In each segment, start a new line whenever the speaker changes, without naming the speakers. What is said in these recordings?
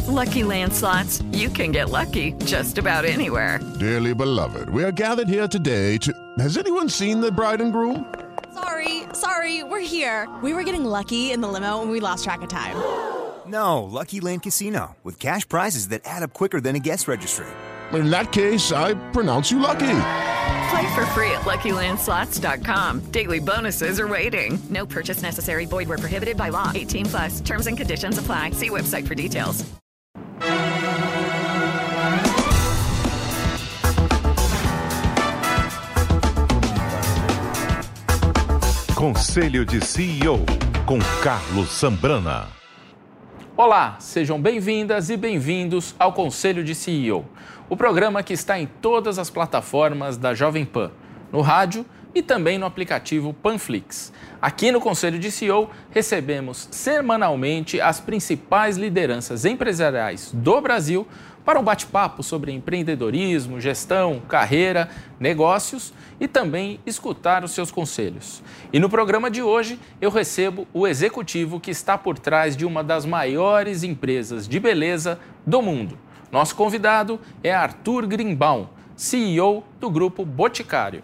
Lucky Land Slots, you can get lucky just about anywhere.
Dearly beloved, we are gathered here today to... Has anyone seen the bride and groom?
Sorry, we're here. We were getting lucky in the limo and we lost track of time.
No, Lucky Land Casino, with cash prizes that add up quicker than a guest registry.
In that case, I pronounce you lucky.
Play for free at LuckyLandSlots.com. Daily bonuses are waiting. No purchase necessary. Void where prohibited by law. 18+. Terms and conditions apply. See website for details.
Conselho de CEO, com Carlos Sambrana.
Olá, sejam bem-vindas e bem-vindos ao Conselho de CEO, o programa que está em todas as plataformas da Jovem Pan, no rádio e também no aplicativo Panflix. Aqui no Conselho de CEO, recebemos semanalmente as principais lideranças empresariais do Brasil para um bate-papo sobre empreendedorismo, gestão, carreira, negócios e também escutar os seus conselhos. E no programa de hoje, eu recebo o executivo que está por trás de uma das maiores empresas de beleza do mundo. Nosso convidado é Arthur Greenbaum, CEO do Grupo Boticário.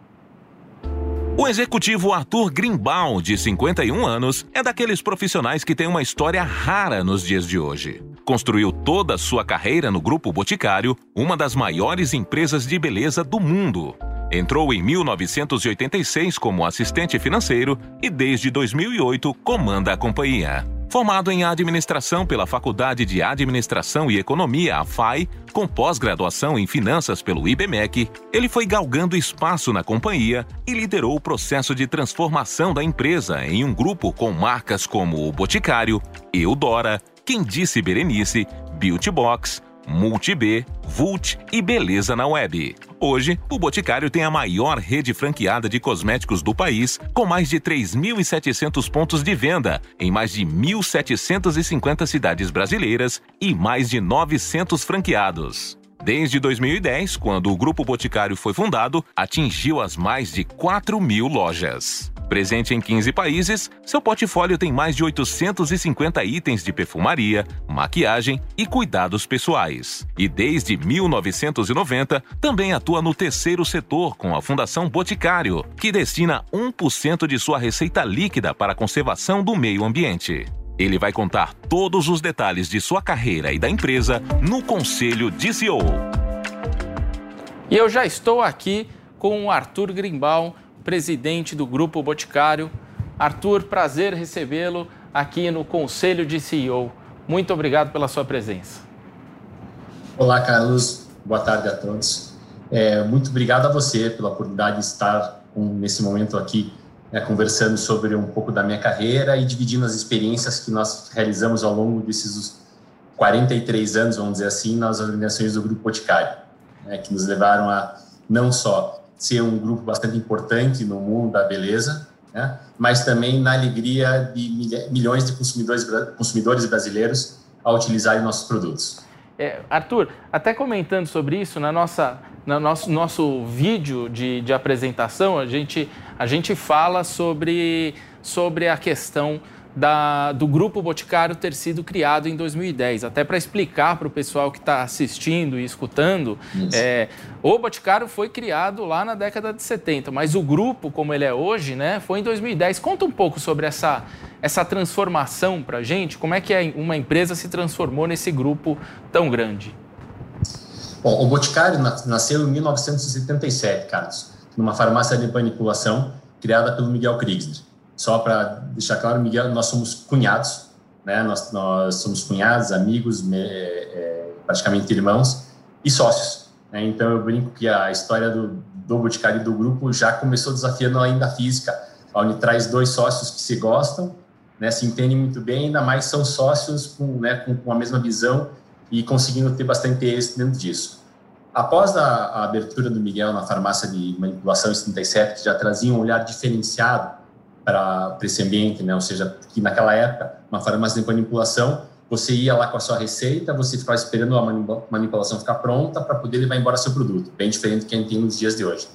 O executivo Arthur Greenbaum, de 51 anos, é daqueles profissionais que têm uma história rara nos dias de hoje. Construiu toda a sua carreira no Grupo Boticário, uma das maiores empresas de beleza do mundo. Entrou em 1986 como assistente financeiro e desde 2008 comanda a companhia. Formado em administração pela Faculdade de Administração e Economia, a FAI, com pós-graduação em finanças pelo IBMEC, ele foi galgando espaço na companhia e liderou o processo de transformação da empresa em um grupo com marcas como o Boticário, Eudora, Quem Disse Berenice, Beauty Box, Multib, Vult e Beleza na Web. Hoje, o Boticário tem a maior rede franqueada de cosméticos do país, com mais de 3.700 pontos de venda em mais de 1.750 cidades brasileiras e mais de 900 franqueados. Desde 2010, quando o Grupo Boticário foi fundado, atingiu as mais de 4.000 lojas. Presente em 15 países, seu portfólio tem mais de 850 itens de perfumaria, maquiagem e cuidados pessoais. E desde 1990, também atua no terceiro setor com a Fundação Boticário, que destina 1% de sua receita líquida para a conservação do meio ambiente. Ele vai contar todos os detalhes de sua carreira e da empresa no Conselho de CEO.
E eu já estou aqui com o Arthur Greenbaum, presidente do Grupo Boticário. Arthur, prazer recebê-lo aqui no Conselho de CEO. Muito obrigado pela sua presença.
Olá, Carlos. Boa tarde a todos. Muito obrigado a você pela oportunidade de estar nesse momento aqui, conversando sobre um pouco da minha carreira e dividindo as experiências que nós realizamos ao longo desses 43 anos, vamos dizer assim, nas organizações do Grupo Boticário, que nos levaram a não só ser um grupo bastante importante no mundo da beleza, mas também na alegria de milhões de consumidores brasileiros a utilizarem nossos produtos.
Arthur, até comentando sobre isso, no nosso vídeo de apresentação, a gente fala sobre a questão do Grupo Boticário ter sido criado em 2010. Até para explicar para o pessoal que está assistindo e escutando, o Boticário foi criado lá na década de 70, mas o grupo, como ele é hoje, foi em 2010. Conta um pouco sobre essa transformação para a gente, como é que uma empresa se transformou nesse grupo tão grande.
Bom, o Boticário nasceu em 1977, Carlos, numa farmácia de manipulação criada pelo Miguel Kriegsner. Só para deixar claro, Miguel, nós somos cunhados, nós somos cunhados, amigos, praticamente irmãos e sócios. Então, eu brinco que a história do Boticário e do grupo já começou desafiando ainda a física, onde traz dois sócios que se gostam, se entendem muito bem, ainda mais são sócios com a mesma visão e conseguindo ter bastante êxito dentro disso. Após a abertura do Miguel na farmácia de manipulação em 77, que já trazia um olhar diferenciado para esse ambiente, ou seja, que naquela época, uma farmácia de manipulação, você ia lá com a sua receita, você ficava esperando a manipulação ficar pronta para poder levar embora seu produto, bem diferente do que a gente tem nos dias de hoje.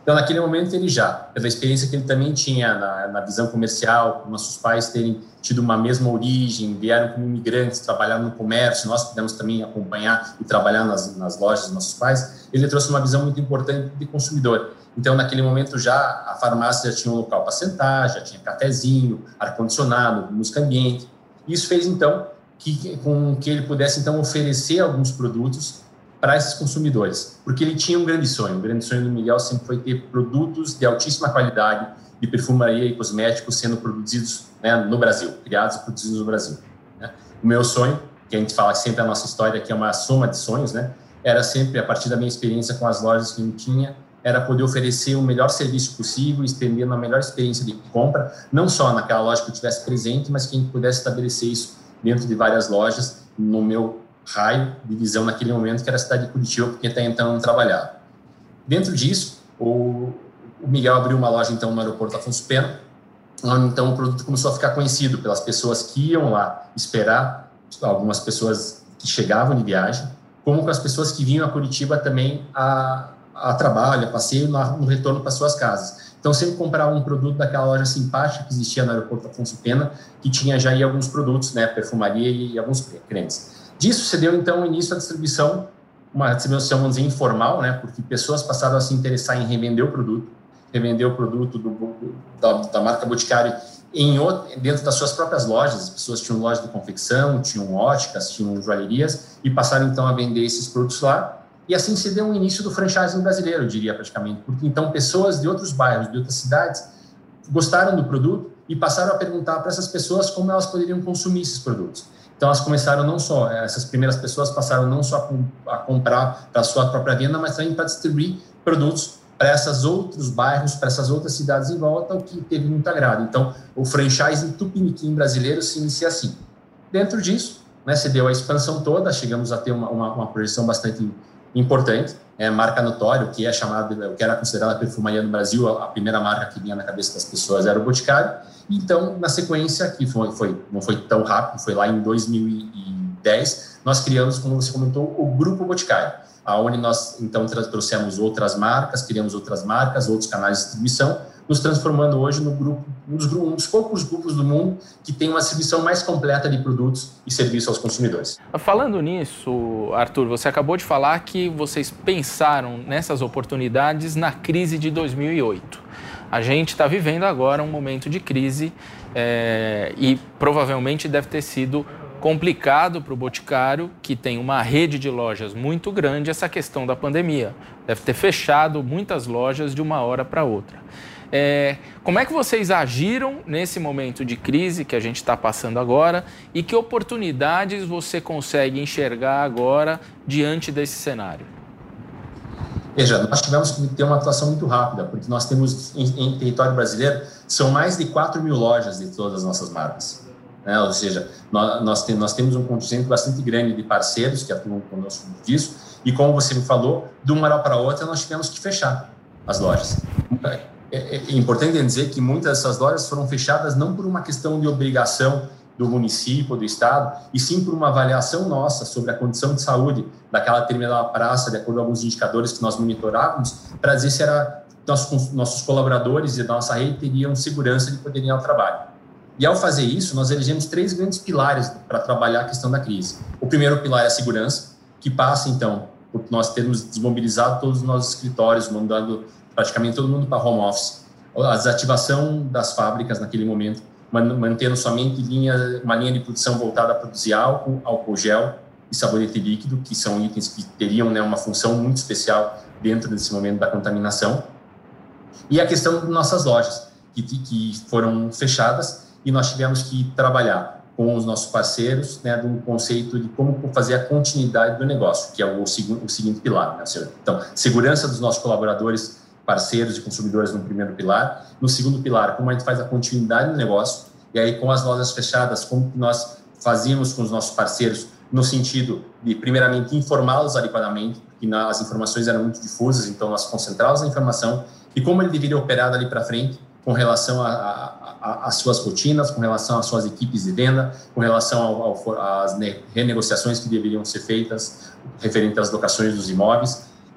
Então, naquele momento, ele já, pela experiência que ele também tinha na visão comercial, nossos pais terem tido uma mesma origem, vieram como imigrantes, trabalharam no comércio, nós pudemos também acompanhar e trabalhar nas lojas dos nossos pais, ele trouxe uma visão muito importante de consumidor. Então, naquele momento, já a farmácia já tinha um local para sentar, já tinha cafezinho, ar-condicionado, música ambiente. Isso fez, então, com que ele pudesse, então, oferecer alguns produtos para esses consumidores, porque ele tinha um grande sonho. O grande sonho do Miguel sempre foi ter produtos de altíssima qualidade de perfumaria e cosméticos sendo produzidos, né, no Brasil, criados e produzidos no Brasil, né? O meu sonho, que a gente fala sempre a nossa história, que é uma soma de sonhos, né, era sempre, a partir da minha experiência com as lojas que eu tinha, era poder oferecer o melhor serviço possível, estender uma melhor experiência de compra, não só naquela loja que eu tivesse presente, mas que a gente pudesse estabelecer isso dentro de várias lojas, no meu raio de visão naquele momento, que era a cidade de Curitiba, porque até então eu não trabalhava. Dentro disso, o Miguel abriu uma loja então no aeroporto Afonso Pena, onde então o produto começou a ficar conhecido pelas pessoas que iam lá esperar, algumas pessoas que chegavam de viagem, como com as pessoas que vinham a Curitiba também a trabalho, a passeio, no retorno para suas casas. Então, sempre comprava um produto daquela loja simpática que existia no aeroporto Afonso Pena, que tinha já aí alguns produtos, né, perfumaria e alguns cremes. Disso se deu, então, o início à distribuição, uma distribuição, vamos dizer, informal, né, porque pessoas passaram a se interessar em revender o produto da marca Boticário dentro das suas próprias lojas. As pessoas tinham lojas de confecção, tinham óticas, tinham joalherias, e passaram, então, a vender esses produtos lá. E assim se deu o início do franchising brasileiro, eu diria, praticamente, porque, então, pessoas de outros bairros, de outras cidades, gostaram do produto e passaram a perguntar para essas pessoas como elas poderiam consumir esses produtos. Então, elas começaram essas primeiras pessoas passaram não só a comprar para a sua própria venda, mas também para distribuir produtos para esses outros bairros, para essas outras cidades em volta, o que teve muito agrado. Então, o franchising tupiniquim brasileiro se inicia assim. Dentro disso, né, se deu a expansão toda, chegamos a ter uma projeção bastante importante, marca notória, que era considerada a perfumaria no Brasil, a primeira marca que vinha na cabeça das pessoas era o Boticário. Então, na sequência, que não foi tão rápido, foi lá em 2010, nós criamos, como você comentou, o Grupo Boticário, aonde nós, então, trouxemos outras marcas, criamos outras marcas, outros canais de distribuição, nos transformando hoje um dos poucos grupos do mundo que tem uma distribuição mais completa de produtos e serviços aos consumidores.
Falando nisso, Arthur, você acabou de falar que vocês pensaram nessas oportunidades na crise de 2008. A gente está vivendo agora um momento de crise e provavelmente deve ter sido complicado para o Boticário, que tem uma rede de lojas muito grande, essa questão da pandemia. Deve ter fechado muitas lojas de uma hora para outra. Como é que vocês agiram nesse momento de crise que a gente está passando agora e que oportunidades você consegue enxergar agora diante desse cenário?
Veja, nós tivemos que ter uma atuação muito rápida, porque nós temos, em território brasileiro, são mais de 4 mil lojas de todas as nossas marcas, né? Ou seja, nós temos um contingente bastante grande de parceiros que atuam conosco disso, e como você me falou, de uma hora para outra nós tivemos que fechar as lojas. É importante dizer que muitas dessas lojas foram fechadas não por uma questão de obrigação do município, do estado, e sim por uma avaliação nossa sobre a condição de saúde daquela determinada praça, de acordo com alguns indicadores que nós monitorávamos, para dizer se nossos colaboradores e da nossa rede teriam segurança de poderem ir ao trabalho. E ao fazer isso, nós elegemos 3 grandes pilares para trabalhar a questão da crise. O primeiro pilar é a segurança, que passa, então, por nós termos desmobilizado todos os nossos escritórios, mandando praticamente todo mundo para home office. A desativação das fábricas naquele momento, mantendo somente uma linha de produção voltada a produzir álcool gel e sabonete líquido, que são itens que teriam, né, uma função muito especial dentro desse momento da contaminação. E a questão de nossas lojas, que foram fechadas, e nós tivemos que trabalhar com os nossos parceiros, né, de um conceito de como fazer a continuidade do negócio, que é o seguinte pilar, né, senhor? Então, segurança dos nossos colaboradores, parceiros e consumidores no primeiro pilar. No segundo pilar, como a gente faz a continuidade do negócio, e aí com as lojas fechadas, como nós fazíamos com os nossos parceiros, no sentido de, primeiramente, informá-los adequadamente, porque as informações eram muito difusas, então nós concentrávamos a informação, e como ele deveria operar dali para frente, com relação às suas rotinas, com relação às suas equipes de venda, com relação às renegociações que deveriam ser feitas referente às locações dos imóveis.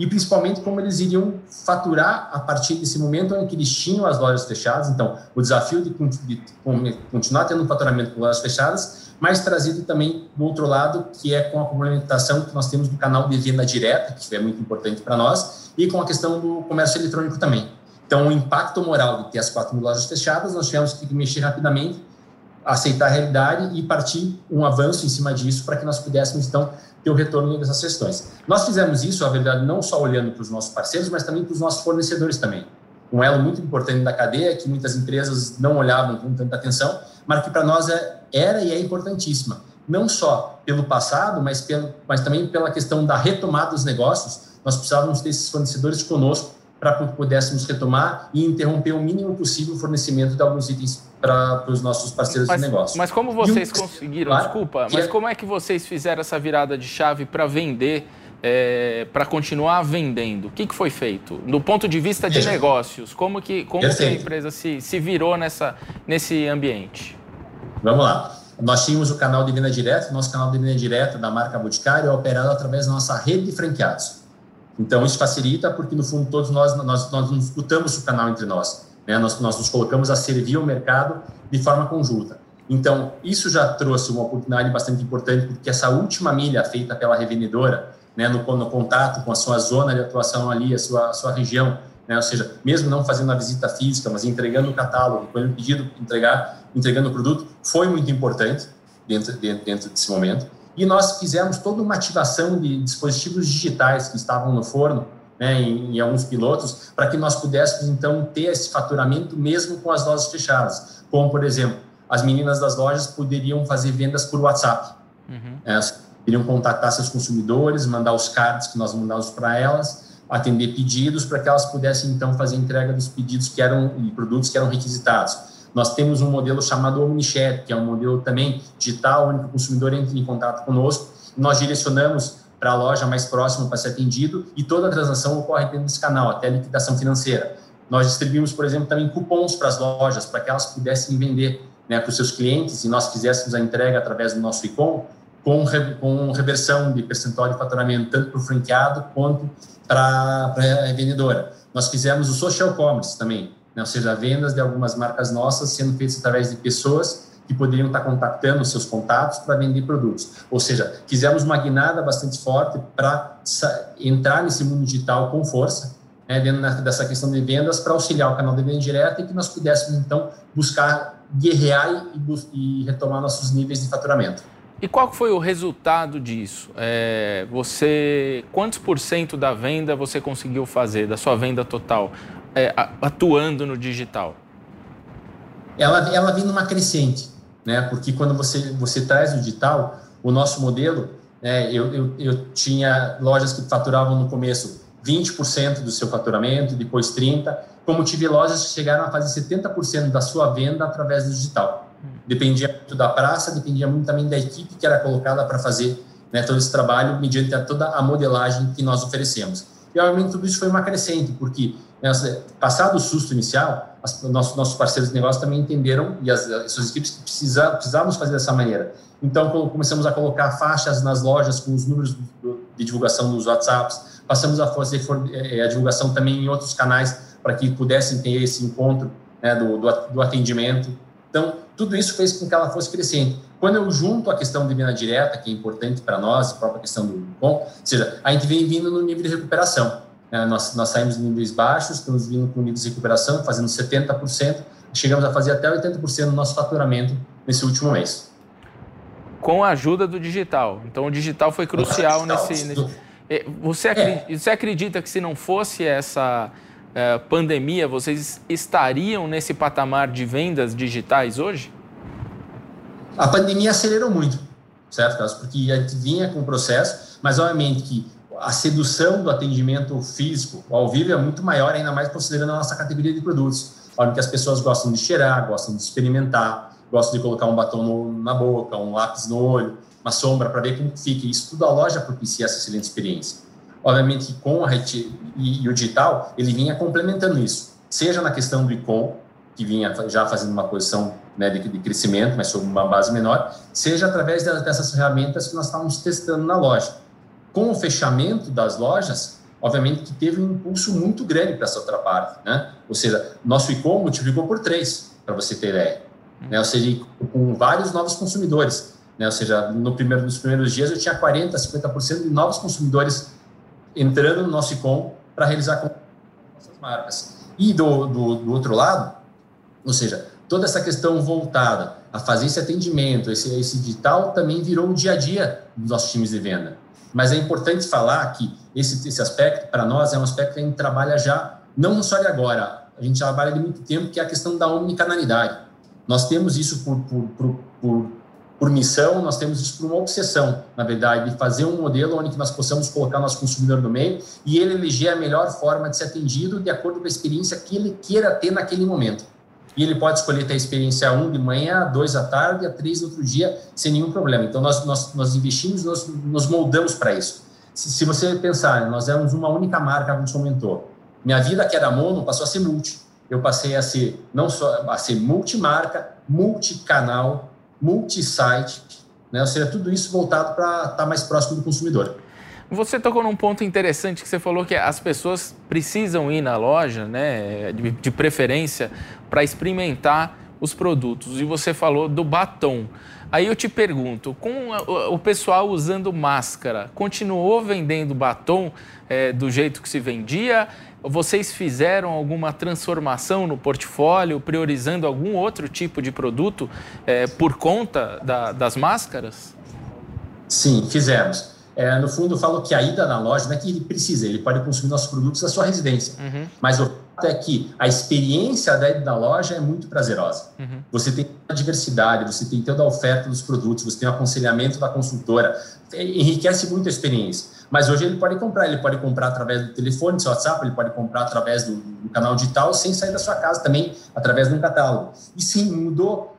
e principalmente como eles iriam faturar a partir desse momento em que eles tinham as lojas fechadas. Então, o desafio de continuar tendo um faturamento com lojas fechadas, mas trazido também do outro lado, que é com a complementação que nós temos do canal de venda direta, que é muito importante para nós, e com a questão do comércio eletrônico também. Então, o impacto moral de ter as 4.000 lojas fechadas, nós tivemos que mexer rapidamente, aceitar a realidade e partir um avanço em cima disso para que nós pudéssemos, então, ter o retorno dessas questões. Nós fizemos isso, a verdade, não só olhando para os nossos parceiros, mas também para os nossos fornecedores também. Um elo muito importante da cadeia, que muitas empresas não olhavam com tanta atenção, mas que para nós era e é importantíssima. Não só pelo passado, mas também pela questão da retomada dos negócios. Nós precisávamos ter esses fornecedores conosco para que pudéssemos retomar e interromper o mínimo possível o fornecimento de alguns itens para os nossos parceiros de negócio.
Mas como vocês conseguiram, desculpa, mas como é que vocês fizeram essa virada de chave para vender, para continuar vendendo? O que foi feito? Do ponto de vista de negócios, como que a empresa se virou nesse ambiente?
Vamos lá. Nós tínhamos o canal de venda direta, nosso canal de venda direta da marca Boticário é operado através da nossa rede de franqueados. Então, isso facilita porque, no fundo, todos nós não disputamos o canal entre nós. Né? Nós nos colocamos a servir o mercado de forma conjunta. Então, isso já trouxe uma oportunidade bastante importante, porque essa última milha feita pela revendedora, né, no contato com a sua zona de atuação ali, a sua região, né, ou seja, mesmo não fazendo a visita física, mas entregando o catálogo, quando o pedido, entregando o produto, foi muito importante dentro desse momento. E nós fizemos toda uma ativação de dispositivos digitais que estavam no forno, né, em alguns pilotos, para que nós pudéssemos, então, ter esse faturamento mesmo com as lojas fechadas. Como, por exemplo, as meninas das lojas poderiam fazer vendas por WhatsApp. Elas poderiam contactar seus consumidores, mandar os cards que nós mandávamos para elas, atender pedidos para que elas pudessem, então, fazer entrega dos pedidos e produtos que eram requisitados. Nós temos um modelo chamado OmniChat, que é um modelo também digital, onde o consumidor entra em contato conosco. Nós direcionamos para a loja mais próxima para ser atendido e toda a transação ocorre dentro desse canal, até a liquidação financeira. Nós distribuímos, por exemplo, também cupons para as lojas, para que elas pudessem vender, né, para os seus clientes, e nós fizéssemos a entrega através do nosso e-com, com reversão de percentual de faturamento, tanto para o franqueado quanto para a vendedora. Nós fizemos o social commerce também, né? Ou seja, vendas de algumas marcas nossas sendo feitas através de pessoas que poderiam estar contactando os seus contatos para vender produtos. Ou seja, fizemos uma guinada bastante forte para entrar nesse mundo digital com força, né, dentro dessa questão de vendas, para auxiliar o canal de venda direta e que nós pudéssemos, então, buscar guerrear e retomar nossos níveis de faturamento.
E qual foi o resultado disso? Quantos % da venda você conseguiu fazer, da sua venda total, atuando no digital?
Ela vem numa crescente, né? Porque quando você traz o digital, o nosso modelo, eu tinha lojas que faturavam no começo 20% do seu faturamento, depois 30%, como tive lojas que chegaram a fazer 70% da sua venda através do digital. Dependia muito da praça, dependia muito também da equipe que era colocada para fazer, né, todo esse trabalho mediante toda a modelagem que nós oferecemos. E, obviamente, tudo isso foi uma crescente, porque, né, passado o susto inicial, nossos parceiros de negócio também entenderam, e as suas equipes, que precisávamos fazer dessa maneira. Então, começamos a colocar faixas nas lojas com os números de divulgação nos WhatsApps, passamos a fazer a divulgação também em outros canais para que pudessem ter esse encontro, né, do atendimento. Então, tudo isso fez com que ela fosse crescente. Quando eu junto a questão de venda direta, que é importante para nós, a própria questão do cupom, ou seja, a gente vem vindo no nível de recuperação. Nós saímos de níveis baixos, estamos vindo com níveis de recuperação, fazendo 70%, chegamos a fazer até 80% do nosso faturamento nesse último mês.
Com a ajuda do digital. Então, o digital foi crucial Você acredita que se não fosse essa pandemia, vocês estariam nesse patamar de vendas digitais hoje?
A pandemia acelerou muito, certo, Carlos? Porque a gente vinha com o processo, mas obviamente que a sedução do atendimento físico ao vivo é muito maior, ainda mais considerando a nossa categoria de produtos, onde as pessoas gostam de cheirar, gostam de experimentar, gostam de colocar um batom na boca, um lápis no olho, uma sombra para ver como fica. Isso tudo a loja propicia essa excelente experiência. Obviamente que com e o digital, ele vinha complementando isso, seja na questão do e-com, que vinha já fazendo uma posição, né, de crescimento, mas sobre uma base menor, seja através dessas ferramentas que nós estávamos testando na loja. Com o fechamento das lojas, obviamente que teve um impulso muito grande para essa outra parte, né? Ou seja, nosso e-com multiplicou por 3, para você ter ideia, né? Ou seja, com vários novos consumidores, né? Ou seja, nos primeiros dias eu tinha 40%, 50% de novos consumidores entrando no nosso e-com para realizar nossas marcas. E do outro lado, ou seja, toda essa questão voltada a fazer esse atendimento, esse digital também virou o dia a dia dos nossos times de venda. Mas é importante falar que esse aspecto, para nós, é um aspecto que a gente trabalha já, não só de agora, a gente trabalha de muito tempo, que é a questão da omnicanalidade. Nós temos isso por missão, nós temos isso por uma obsessão, na verdade, de fazer um modelo onde nós possamos colocar nosso consumidor no meio e ele eleger a melhor forma de ser atendido de acordo com a experiência que ele queira ter naquele momento. E ele pode escolher ter a experiência 1 de manhã, 2 à tarde, a 3 no outro dia, sem nenhum problema. Então, nós investimos, nos moldamos para isso. Se você pensar, nós éramos uma única marca, como você comentou. Minha vida, que era mono, passou a ser multi. Eu passei a ser, não só a ser multimarca, multicanal, multisite, né? Ou seja, tudo isso voltado para estar mais próximo do consumidor.
Você tocou num ponto interessante que você falou que as pessoas precisam ir na loja, né, de preferência, para experimentar os produtos. E você falou do batom. Aí eu te pergunto, com o pessoal usando máscara, continuou vendendo batom do jeito que se vendia? Vocês fizeram alguma transformação no portfólio, priorizando algum outro tipo de produto por conta das máscaras?
Sim, fizemos. No fundo, eu falo que a ida na loja não é que ele precisa, ele pode consumir nossos produtos na sua residência. Uhum. Mas o fato é que a experiência da ida na loja é muito prazerosa. Uhum. Você tem a diversidade, você tem toda a oferta dos produtos, você tem o aconselhamento da consultora, enriquece muito a experiência. Mas hoje ele pode comprar através do telefone, do seu WhatsApp, ele pode comprar através do canal digital, sem sair da sua casa também, através de um catálogo. E sim, mudou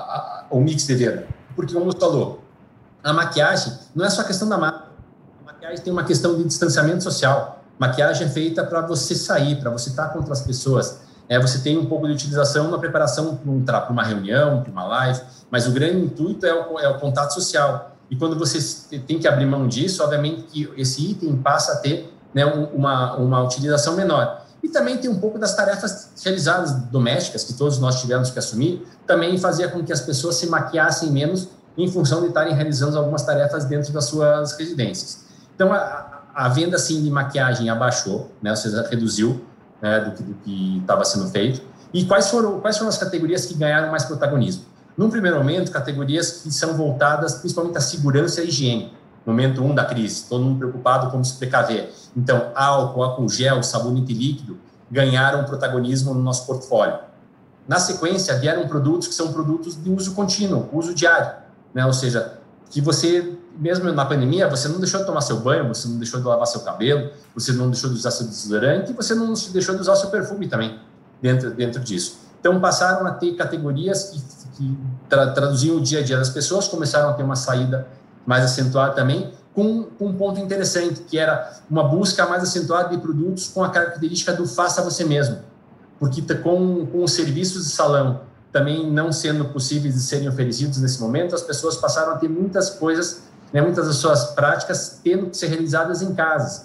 o mix de venda. Porque, como você falou, a maquiagem não é só questão da marca. A maquiagem tem uma questão de distanciamento social. Maquiagem é feita para você sair, para você estar com outras pessoas. Você tem um pouco de utilização na preparação para uma reunião, para uma live, mas o grande intuito é o contato social. E quando você tem que abrir mão disso, obviamente que esse item passa a ter, né, uma utilização menor. E também tem um pouco das tarefas realizadas domésticas, que todos nós tivemos que assumir, também fazia com que as pessoas se maquiassem menos em função de estarem realizando algumas tarefas dentro das suas residências. Então, a venda, sim, de maquiagem abaixou, né, ou seja, reduziu, né, do que estava sendo feito. E quais foram as categorias que ganharam mais protagonismo? Num primeiro momento, categorias que são voltadas principalmente à segurança e à higiene. Momento 1 da crise, todo mundo preocupado como se precaver. Então, álcool gel, sabonete líquido ganharam protagonismo no nosso portfólio. Na sequência, vieram produtos que são produtos de uso contínuo, uso diário, né? Ou seja, que você, mesmo na pandemia, você não deixou de tomar seu banho, você não deixou de lavar seu cabelo, você não deixou de usar seu desodorante e você não deixou de usar seu perfume também dentro disso. Então, passaram a ter categorias que traduziam o dia a dia das pessoas, começaram a ter uma saída mais acentuada também, com um ponto interessante, que era uma busca mais acentuada de produtos com a característica do faça você mesmo. Porque com os serviços de salão também não sendo possíveis de serem oferecidos nesse momento, as pessoas passaram a ter muitas coisas, né, muitas das suas práticas tendo que ser realizadas em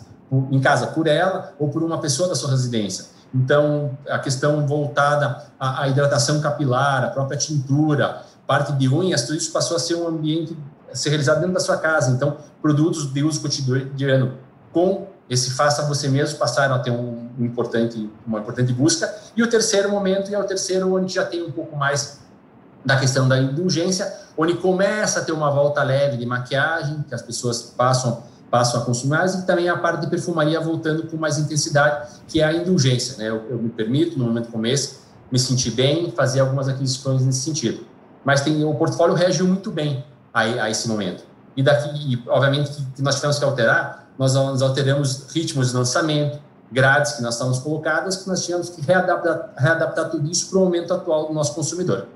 casa por ela ou por uma pessoa da sua residência. Então, a questão voltada à hidratação capilar, a própria tintura, parte de unhas, tudo isso passou a ser um ambiente a ser realizado dentro da sua casa. Então, produtos de uso cotidiano com esse faça você mesmo passaram a ter uma importante busca. E o terceiro momento é o terceiro, onde já tem um pouco mais da questão da indulgência, onde começa a ter uma volta leve de maquiagem, que as pessoas passam a consumir mais, e também a parte de perfumaria voltando com mais intensidade, que é a indulgência, né? Eu me permito, no momento como esse, me sentir bem, fazer algumas aquisições nesse sentido. Mas o portfólio reagiu muito bem a esse momento. E obviamente, que nós tivemos que alterar, nós alteramos ritmos de lançamento, grades que nós estávamos colocadas, que nós tivemos que readaptar tudo isso para o momento atual do nosso consumidor.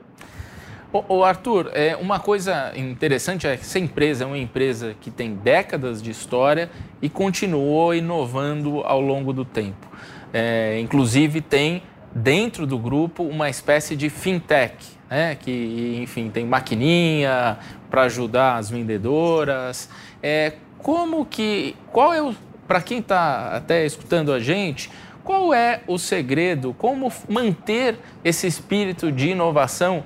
Arthur, uma coisa interessante é que essa empresa é uma empresa que tem décadas de história e continuou inovando ao longo do tempo. Inclusive tem dentro do grupo uma espécie de fintech, né? Que, enfim, tem maquininha para ajudar as vendedoras. Qual é para quem está até escutando a gente, qual é o segredo, como manter esse espírito de inovação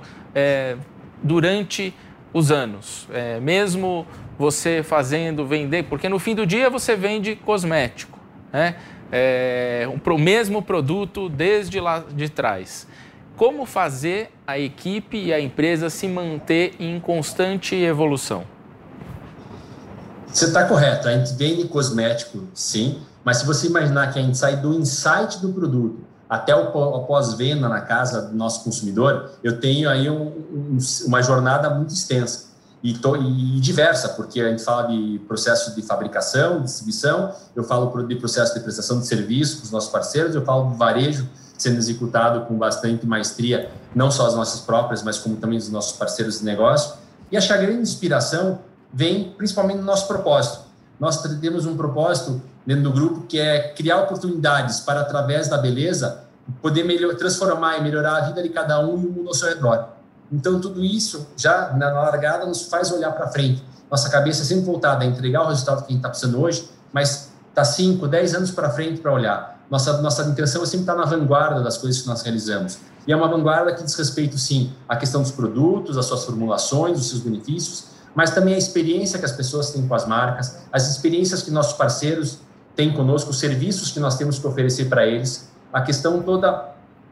durante os anos? Mesmo você vender, porque no fim do dia você vende cosmético, né? O mesmo produto desde lá de trás. Como fazer a equipe e a empresa se manter em constante evolução?
Você está correto, a gente vende cosmético, sim, mas se você imaginar que a gente sai do insight do produto até o pós-venda na casa do nosso consumidor, eu tenho aí uma jornada muito extensa e diversa, porque a gente fala de processo de fabricação, distribuição, eu falo de processo de prestação de serviço para os nossos parceiros, eu falo do varejo sendo executado com bastante maestria, não só as nossas próprias, mas como também os nossos parceiros de negócio. E a grande inspiração vem principalmente no nosso propósito. Nós temos um propósito dentro do grupo que é criar oportunidades para, através da beleza, poder transformar e melhorar a vida de cada um e o mundo ao seu redor. Então, tudo isso, já na largada, nos faz olhar para frente. Nossa cabeça é sempre voltada a entregar o resultado que a gente está precisando hoje, mas está 5, 10 anos para frente para olhar. Nossa intenção é sempre estar na vanguarda das coisas que nós realizamos. E é uma vanguarda que diz respeito, sim, à questão dos produtos, às suas formulações, os seus benefícios, mas também a experiência que as pessoas têm com as marcas, as experiências que nossos parceiros têm conosco, os serviços que nós temos que oferecer para eles, a questão toda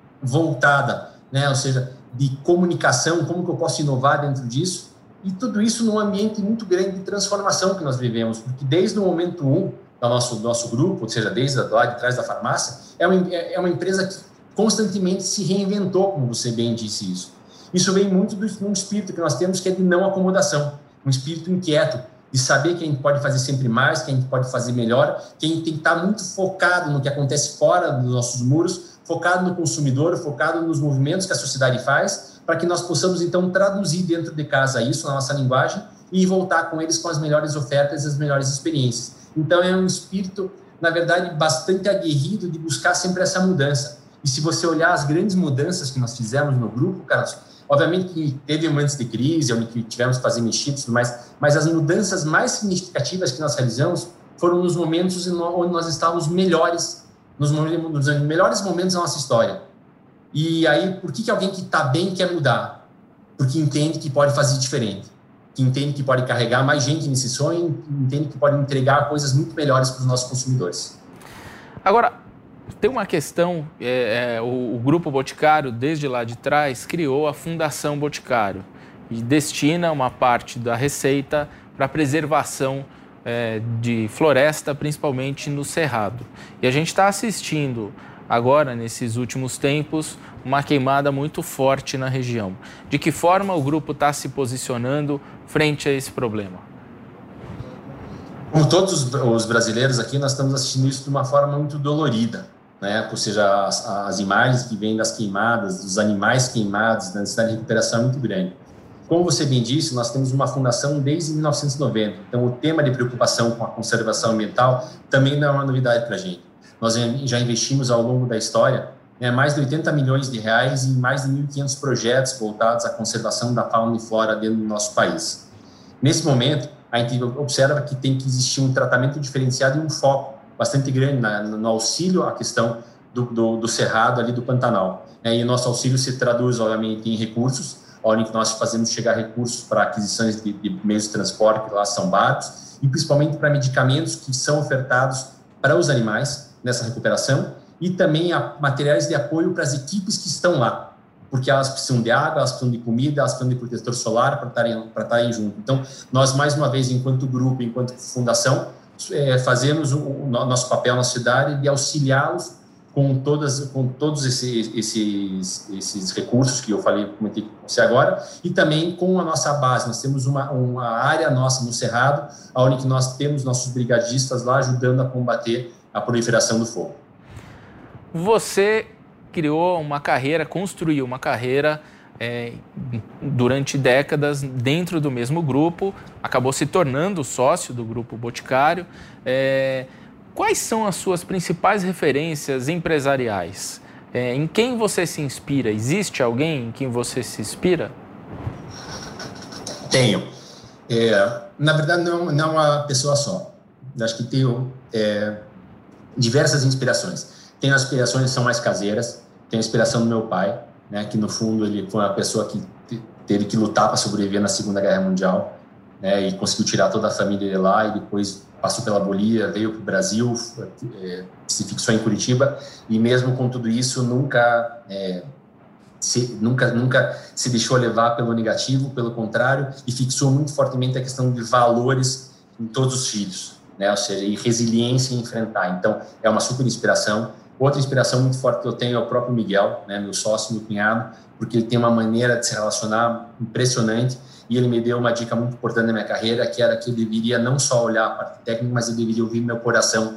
voltada, né? Ou seja, de comunicação, como que eu posso inovar dentro disso, e tudo isso num ambiente muito grande de transformação que nós vivemos, porque desde o momento 1 do nosso grupo, ou seja, desde lá de trás da farmácia, é uma empresa que constantemente se reinventou, como você bem disse isso. Isso vem muito de um espírito que nós temos, que é de não acomodação, um espírito inquieto, de saber que a gente pode fazer sempre mais, que a gente pode fazer melhor, que a gente tem que estar muito focado no que acontece fora dos nossos muros, focado no consumidor, focado nos movimentos que a sociedade faz, para que nós possamos, então, traduzir dentro de casa isso na nossa linguagem e voltar com eles com as melhores ofertas e as melhores experiências. Então, é um espírito, na verdade, bastante aguerrido de buscar sempre essa mudança. E se você olhar as grandes mudanças que nós fizemos no grupo, Carlos, obviamente que teve momentos de crise, onde tivemos que fazer mexidas e tudo mais, mas as mudanças mais significativas que nós realizamos foram nos momentos onde nós estávamos melhores, nos melhores momentos da nossa história. E aí, por que alguém que está bem quer mudar? Porque entende que pode fazer diferente, que entende que pode carregar mais gente nesse sonho, entende que pode entregar coisas muito melhores para os nossos consumidores.
Agora, tem uma questão, o Grupo Boticário, desde lá de trás, criou a Fundação Boticário e destina uma parte da receita para a preservação de floresta, principalmente no Cerrado. E a gente está assistindo agora, nesses últimos tempos, uma queimada muito forte na região. De que forma o grupo está se posicionando frente a esse problema?
Como todos os brasileiros aqui, nós estamos assistindo isso de uma forma muito dolorida, né? Ou seja, as imagens que vêm das queimadas, dos animais queimados, da necessidade de recuperação é muito grande. Como você bem disse, nós temos uma fundação desde 1990, então o tema de preocupação com a conservação ambiental também não é uma novidade para a gente. Nós já investimos ao longo da história mais de 80 milhões de reais em mais de 1.500 projetos voltados à conservação da fauna e flora dentro do nosso país. Nesse momento, a gente observa que tem que existir um tratamento diferenciado e um foco bastante grande no auxílio à questão do cerrado ali do Pantanal. E o nosso auxílio se traduz, obviamente, em recursos, onde nós fazemos chegar recursos para aquisições de meios de transporte, que lá são barcos, e principalmente para medicamentos que são ofertados para os animais nessa recuperação, e também materiais de apoio para as equipes que estão lá, porque elas precisam de água, elas precisam de comida, elas precisam de protetor solar para estarem junto. Então, nós, mais uma vez, enquanto grupo, enquanto fundação, fazemos o nosso papel na cidade de auxiliá-los com todos esses recursos que eu comentei com você agora, e também com a nossa base. Nós temos uma área nossa no Cerrado, onde nós temos nossos brigadistas lá ajudando a combater a proliferação do fogo.
Você construiu uma carreira durante décadas dentro do mesmo grupo, acabou se tornando sócio do Grupo Boticário. Quais são as suas principais referências empresariais? Em quem você se inspira? Existe alguém em quem você se inspira?
Tenho. Na verdade, não é uma pessoa só. acho que tenho diversas inspirações. Tenho aspirações que são mais caseiras, tenho a inspiração do meu pai, né, que no fundo ele foi uma pessoa que teve que lutar para sobreviver na Segunda Guerra Mundial, né, e conseguiu tirar toda a família de lá e depois passou pela Bolívia, veio para o Brasil, se fixou em Curitiba e mesmo com tudo isso nunca se deixou levar pelo negativo, pelo contrário, e fixou muito fortemente a questão de valores em todos os filhos, né, ou seja, e resiliência em enfrentar. Então, é uma super inspiração. Outra inspiração muito forte que eu tenho é o próprio Miguel, né, meu sócio, meu cunhado, porque ele tem uma maneira de se relacionar impressionante e ele me deu uma dica muito importante na minha carreira, que era que eu deveria não só olhar a parte técnica, mas eu deveria ouvir meu coração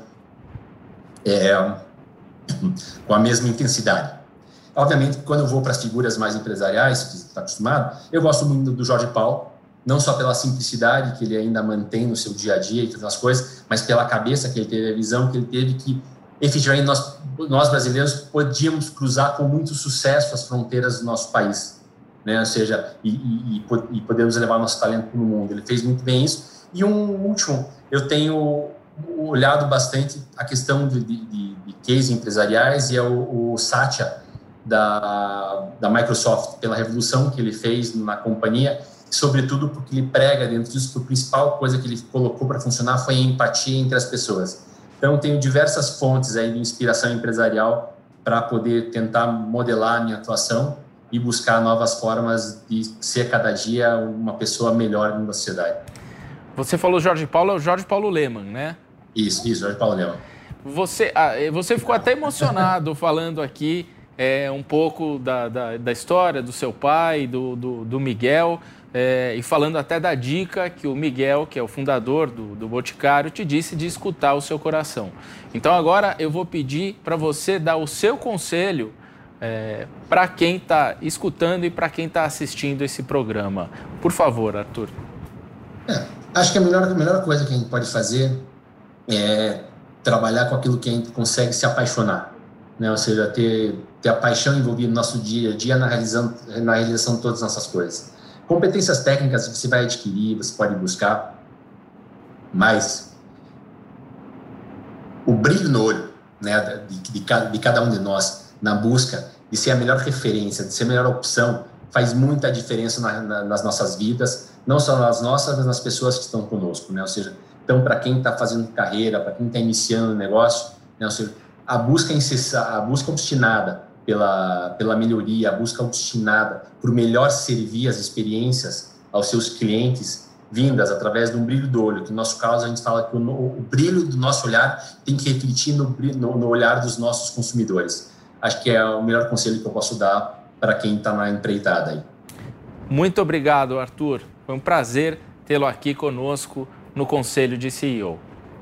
com a mesma intensidade. Obviamente, quando eu vou para as figuras mais empresariais, que você está acostumado, eu gosto muito do Jorge Paulo, não só pela simplicidade que ele ainda mantém no seu dia a dia e todas as coisas, mas pela cabeça que ele teve, a visão que ele teve que, efetivamente, nós brasileiros podíamos cruzar com muito sucesso as fronteiras do nosso país, né? Ou seja, e podemos levar nosso talento para o mundo. Ele fez muito bem isso. E um último, eu tenho olhado bastante a questão de cases empresariais e é o Satya da Microsoft, pela revolução que ele fez na companhia, sobretudo porque ele prega dentro disso que a principal coisa que ele colocou para funcionar foi a empatia entre as pessoas. Então, tenho diversas fontes aí de inspiração empresarial para poder tentar modelar a minha atuação e buscar novas formas de ser cada dia uma pessoa melhor na sociedade.
Você falou Jorge Paulo, é o Jorge Paulo Lemann, né?
Isso, Jorge Paulo Lemann.
Você ficou até emocionado falando aqui um pouco da história do seu pai, do Miguel, e falando até da dica que o Miguel, que é o fundador do Boticário, te disse de escutar o seu coração. Então agora eu vou pedir para você dar o seu conselho para quem está escutando e para quem está assistindo esse programa. Por favor, Arthur.
Acho que a melhor coisa que a gente pode fazer é trabalhar com aquilo que a gente consegue se apaixonar, né? Ou seja, ter a paixão envolvida no nosso dia a dia na realização de todas as nossas coisas. Competências técnicas você vai adquirir, você pode buscar, mas o brilho no olho, né, de cada um de nós na busca de ser a melhor referência, de ser a melhor opção, faz muita diferença nas nossas vidas, não só nas nossas, mas nas pessoas que estão conosco, né? Ou seja, então, para quem está fazendo carreira, para quem está iniciando um negócio, né? Ou seja, a busca incessante, a busca obstinada pela melhoria, a busca obstinada por melhor servir as experiências aos seus clientes, vindas através de um brilho do olho, que no nosso caso a gente fala que o brilho do nosso olhar tem que refletir no olhar dos nossos consumidores. Acho que é o melhor conselho que eu posso dar para quem está na empreitada aí.
Muito obrigado, Arthur. Foi um prazer tê-lo aqui conosco no Conselho de CEO.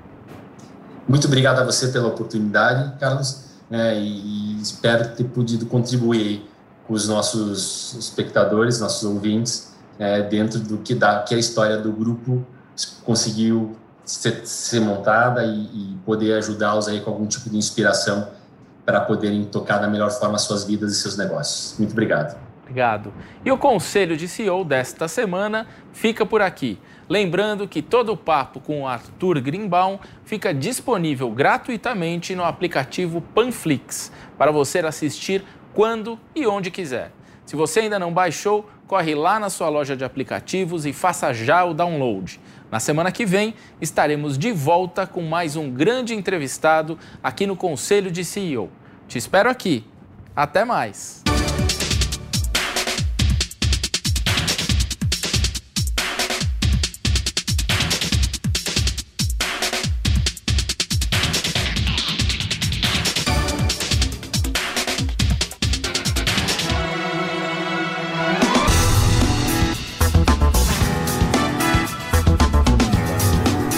Muito obrigado a você pela oportunidade, Carlos, e espero ter podido contribuir com os nossos espectadores, nossos ouvintes, dentro do que a história do grupo conseguiu ser montada e poder ajudá-los aí com algum tipo de inspiração para poderem tocar da melhor forma as suas vidas e seus negócios. Muito obrigado.
Obrigado. E o Conselho de CEO desta semana fica por aqui. Lembrando que todo o papo com o Arthur Greenbaum fica disponível gratuitamente no aplicativo Panflix, para você assistir quando e onde quiser. Se você ainda não baixou, corre lá na sua loja de aplicativos e faça já o download. Na semana que vem, estaremos de volta com mais um grande entrevistado aqui no Conselho de CEO. Te espero aqui. Até mais!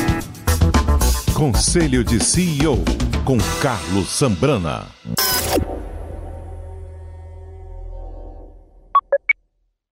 Conselho de CEO, com Carlos Sambrana.